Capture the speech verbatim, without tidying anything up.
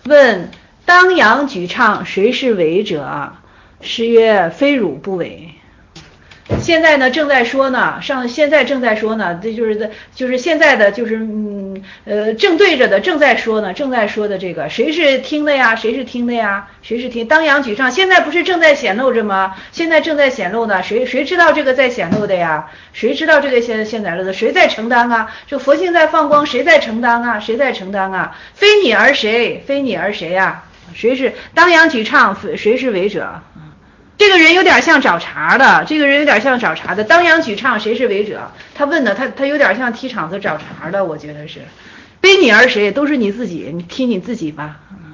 问当阳举倡，谁是为者？诗曰：非汝不为。现在呢，正在说呢，上现在正在说呢，这就是就是现在的就是嗯呃正对着的正在说呢，正在说的这个谁是听的呀？谁是听的呀？谁是听？当阳举倡，现在不是正在显露着吗？现在正在显露呢，谁谁知道这个在显露的呀？谁知道这个现现在了的？谁在承担啊？这佛性在放光，谁在承担啊？谁在承担啊？非你而谁？非你而谁呀？谁是当阳举倡？谁是为者？这个人有点像找茬的，这个人有点像找茬的。当阳举倡，谁是为者？他问的，他他有点像踢场子找茬的，我觉得是。非你而谁？都是你自己，你踢你自己吧。